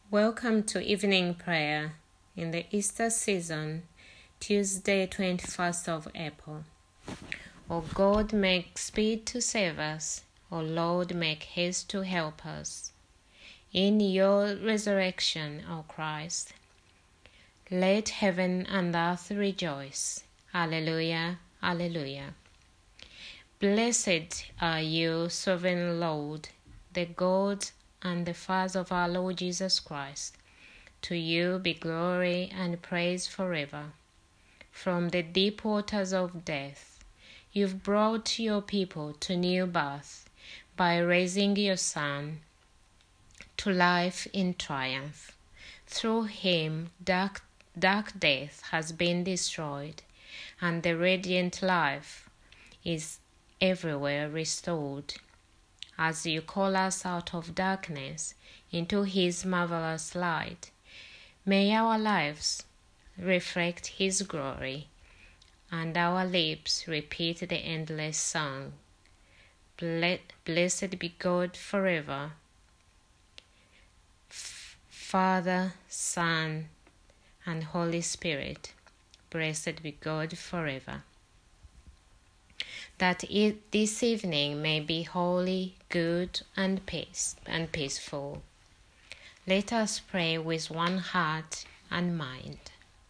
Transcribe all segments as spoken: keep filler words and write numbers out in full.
Welcome to evening prayer in the Easter season, Tuesday, twenty-first of April. O God, make speed to save us. O Lord, make haste to help us. In your resurrection, O Christ, let heaven and earth rejoice. Alleluia, alleluia. Blessed are you, sovereign Lord, the God and the Father of our Lord Jesus Christ. To you be glory and praise forever. From the deep waters of death, you've brought your people to new birth by raising your Son to life in triumph. Through him, dark, dark death has been destroyed, and the radiant life is everywhere restored. As you call us out of darkness into his marvelous light, may our lives reflect his glory, and our lips repeat the endless song. Blessed be God forever, F- Father, Son, and Holy Spirit. Blessed be God forever. That it, this evening may be holy, good, and peace and peaceful. Let us pray with one heart and mind.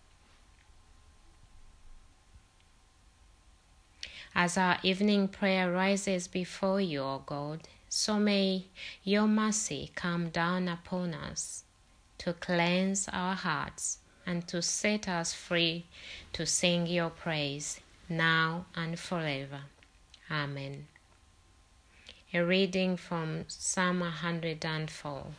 As our evening prayer rises before you, O God, so may your mercy come down upon us to cleanse our hearts and to set us free to sing your praise now and forever. Amen. A reading from Psalm one hundred four.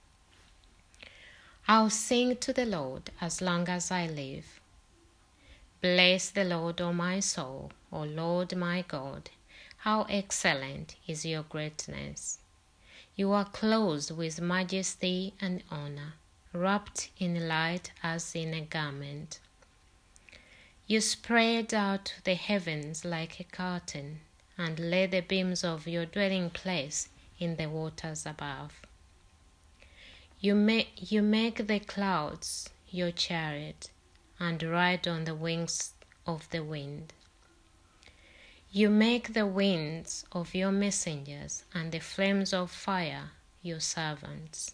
I'll sing to the Lord as long as I live. Bless the Lord, O my soul, O Lord my God. How excellent is your greatness! You are clothed with majesty and honor, wrapped in light as in a garment. You spread out the heavens like a curtain, and lay the beams of your dwelling place in the waters above. You make, you make the clouds your chariot, and ride on the wings of the wind. You make the winds of your messengers, and the flames of fire your servants.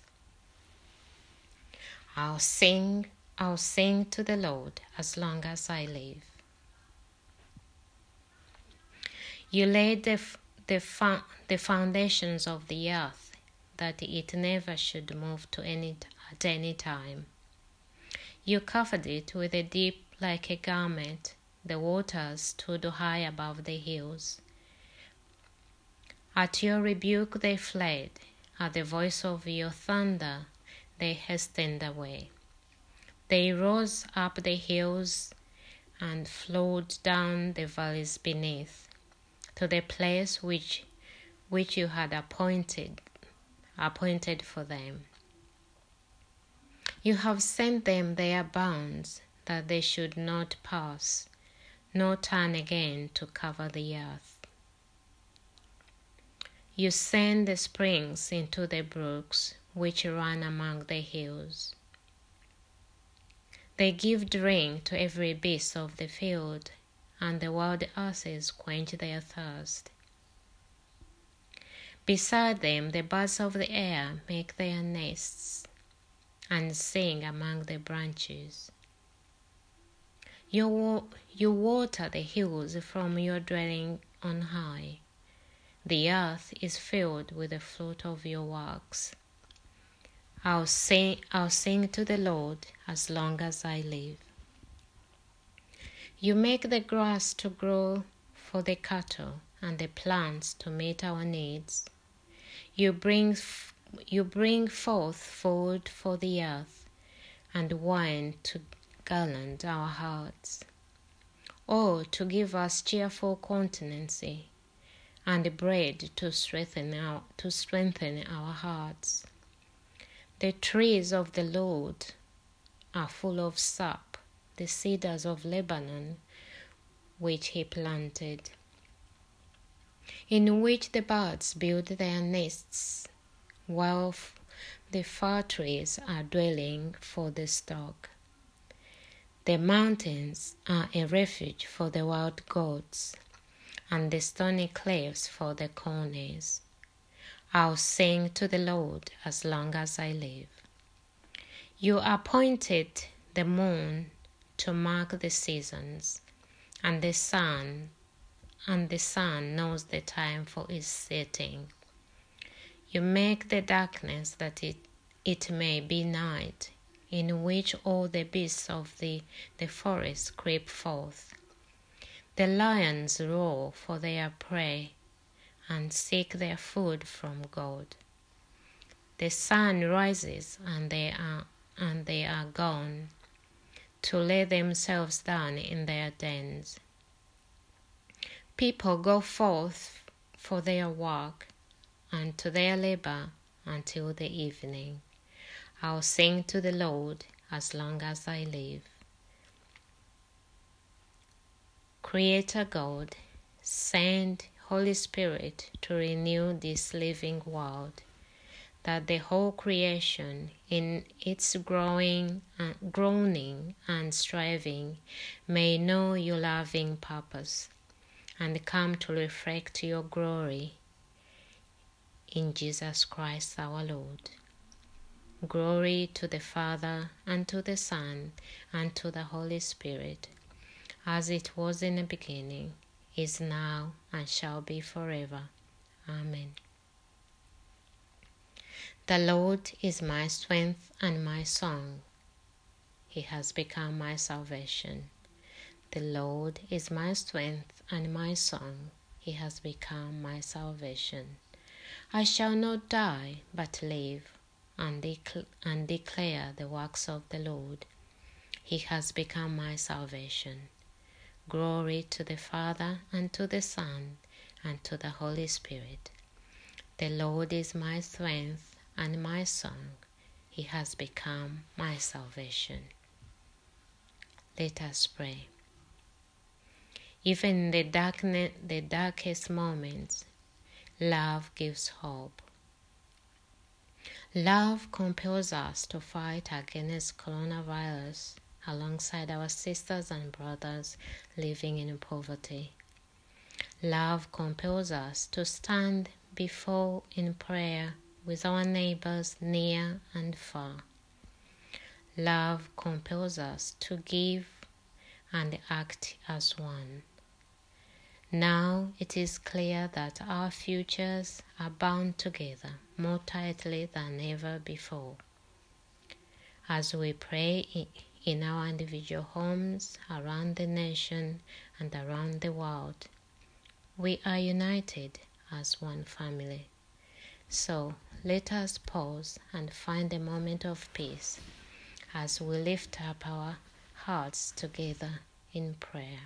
I'll sing, I'll sing to the Lord as long as I live. You laid the, the, the foundations of the earth, that it never should move to any, at any time. You covered it with a deep like a garment. The waters stood high above the hills. At your rebuke they fled. At the voice of your thunder they hastened away. They rose up the hills and flowed down the valleys beneath, to the place which which you had appointed appointed for them. You have sent them their bounds, that they should not pass, nor turn again to cover the earth. You send the springs into the brooks which run among the hills. They give drink to every beast of the field, and the wild asses quench their thirst. Beside them the birds of the air make their nests, and sing among the branches. You, you water the hills from your dwelling on high. The earth is filled with the fruit of your works. I'll sing, I'll sing to the Lord as long as I live. You make the grass to grow for the cattle, and the plants to meet our needs. You bring, you bring forth food for the earth, and wine to garland our hearts. Oh, to give us cheerful countenancy, and bread to strengthen our, to strengthen our hearts. The trees of the Lord are full of sap, the cedars of Lebanon, which he planted, in which the birds build their nests, while The fir trees are dwelling for the stork. The mountains are a refuge for the wild goats, and the stony cliffs for the conies. I'll sing to the Lord as long as I live. You appointed the moon to mark the seasons, and the sun, and the sun knows the time for its setting. You make the darkness that it, it may be night, in which all the beasts of the, the forest creep forth. The lions roar for their prey, and seek their food from God. The sun rises, and they are and they are gone, to lay themselves down in their dens. People go forth for their work, and to their labor until the evening. I'll sing to the Lord as long as I live. Creator God, send Holy Spirit to renew this living world, that the whole creation in its growing and groaning and striving may know your loving purpose and come to reflect your glory in Jesus Christ our Lord. Glory to the Father, and to the Son, and to the Holy Spirit, as it was in the beginning, is now, and shall be forever. Amen. The Lord is my strength and my song. He has become my salvation. The Lord is my strength and my song. He has become my salvation. I shall not die, but live, and, dec- and declare the works of the Lord. He has become my salvation. Glory to the Father, and to the Son, and to the Holy Spirit. The Lord is my strength and my song. He has become my salvation. Let us pray. Even in the, darkness, the darkest moments, love gives hope. Love compels us to fight against coronavirus alongside our sisters and brothers living in poverty. Love compels us to stand before in prayer with our neighbors near and far. Love compels us to give and act as one. Now it is clear that our futures are bound together more tightly than ever before. As we pray in our individual homes, around the nation, and around the world, we are united as one family. So let us pause and find a moment of peace as we lift up our hearts together in prayer.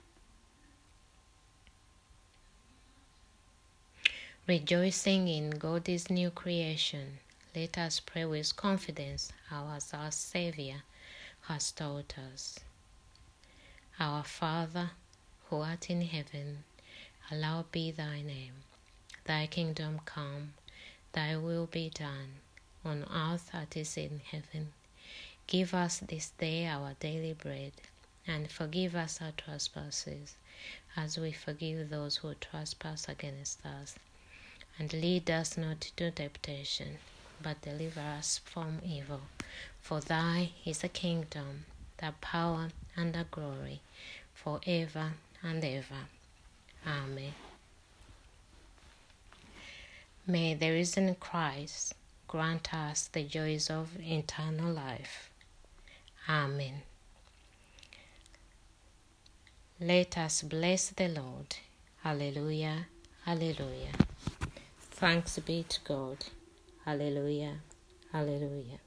Rejoicing in God's new creation, let us pray with confidence as our Savior has taught us. Our Father, who art in heaven, hallowed be thy name. Thy kingdom come, thy will be done, on earth as it is in heaven. Give us this day our daily bread, and forgive us our trespasses, as we forgive those who trespass against us. And lead us not into temptation, but deliver us from evil. For thy is the kingdom, the power, and the glory, forever and ever. Amen. May the risen Christ grant us the joys of eternal life. Amen. Let us bless the Lord. Hallelujah, hallelujah. Thanks be to God. Hallelujah, hallelujah.